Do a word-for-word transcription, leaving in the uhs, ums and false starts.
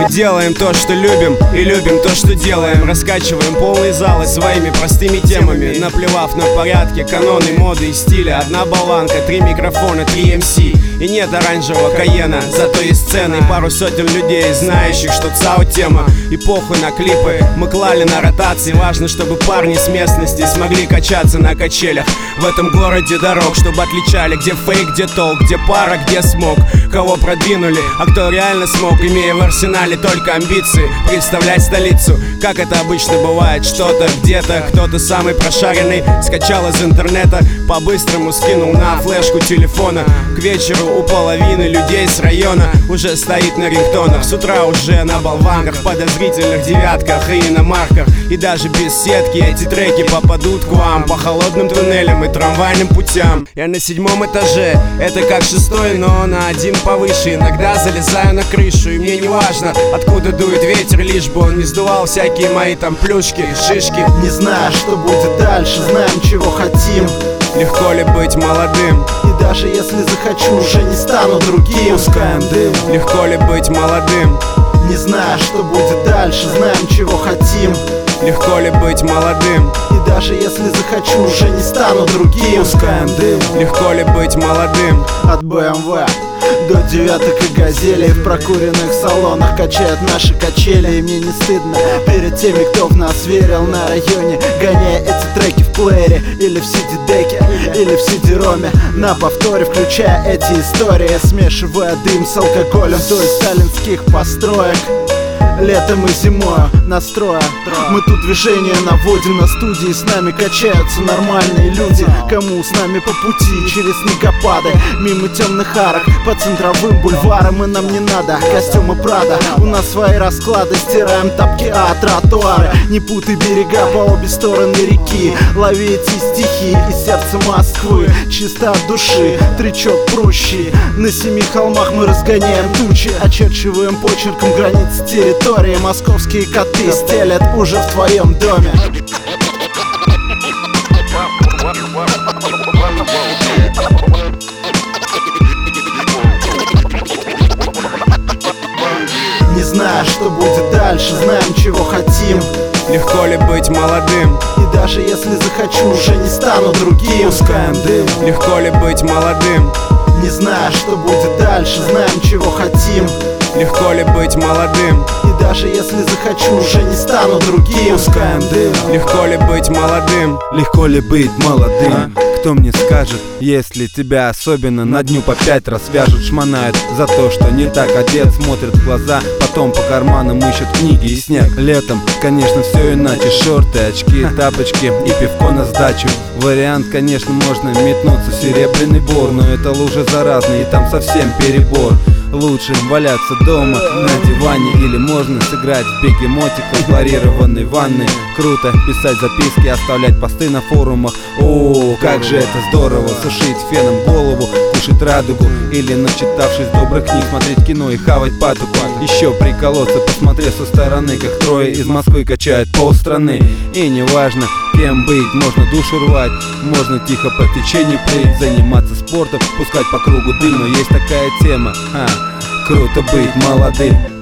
Делаем то, что любим, и любим то, что делаем. Раскачиваем полные залы своими простыми темами, наплевав на порядки, каноны, моды и стиля. Одна болванка, три микрофона, три эм си. И нет оранжевого Каена, зато есть сцены и пару сотен людей, знающих, что ЦАО тема. И похуй на клипы, мы клали на ротации. Важно, чтобы парни с местности смогли качаться на качелях в этом городе дорог, чтобы отличали, где фейк, где толк, где пара, где смог. Кого продвинули, а кто реально смог, имея в арсенале только амбиции представлять столицу. Как это обычно бывает, что-то где-то, кто-то самый прошаренный скачал из интернета, по-быстрому скинул на флешку телефона. К вечеру у половины людей с района уже стоит на рингтонах. С утра уже на болванках, подозрительных девятках и иномарках. И даже без сетки эти треки попадут к вам по холодным туннелям и трамвайным путям. Я на седьмом этаже, это как шестой, но на один повыше. Иногда залезаю на крышу, и мне не важно, откуда дует ветер, лишь бы он не сдувал всякие мои там плюшки и шишки. Не знаю, что будет дальше, знаем, чего хотим. Легко ли быть молодым? И даже если захочу, уже не стану другим. Пускаем дым. Легко ли быть молодым? Не знаю, что будет дальше, знаем, чего хотим. Легко ли быть молодым? И даже если захочу, уже не стану другим. Пускаем дым. Легко ли быть молодым? От бэ эм вэ до девяток и газелей в прокуренных салонах качают наши качели. И мне не стыдно перед теми, кто в нас верил на районе, гоняя эти треки в плеере или в си ди-деке, или в си ди-роме на повторе, включая эти истории, смешивая дым с алкоголем вдоль сталинских построек. Летом и зимою настроя мы тут движение наводим на студии. С нами качаются нормальные люди, кому с нами по пути через снегопады, мимо темных арок, по центровым бульварам. И нам не надо костюмы Прада, у нас свои расклады, стираем тапки, а тротуары. Не путай берега по обе стороны реки, лови эти стихи из сердца Москвы, чисто от души, тречок прущий. На семи холмах мы разгоняем тучи, очерчиваем почерком границы территории. Московские коты стелят уже в твоем доме. Не знаю, что будет дальше, знаем, чего хотим. Легко ли быть молодым? И даже если захочу, уже не стану другим. Пускаем дым. Легко ли быть молодым? Не знаю, что будет дальше, знаем, чего хотим. Легко ли быть молодым? И даже если захочу, уже не стану другим. Пускаем дым. Легко ли быть молодым? Легко ли быть молодым? Кто мне скажет, если тебя особенно на дню по пять раз вяжут, шмонают за то, что не так одет, смотрят в глаза, потом по карманам ищут книги и снег. Летом, конечно, все иначе, шорты, очки, тапочки и пивко на сдачу. Вариант, конечно, можно метнуться в Серебряный Бор, но это лужа заразная и там совсем перебор. Лучше валяться дома на диване, или можно сыграть в бегемотик в хлорированной ванной. Круто писать записки, оставлять посты на форумах. О, как же это здорово, сушить феном голову, кушать радугу, или, начитавшись добрых книг, смотреть кино и хавать патоку. Еще приколоться, посмотреть со стороны, как трое из Москвы качают полстраны. И неважно, кем быть, можно душу рвать, можно тихо по течению плыть, заниматься спортом, пускать по кругу дым. Но есть такая тема, а, круто быть молодым.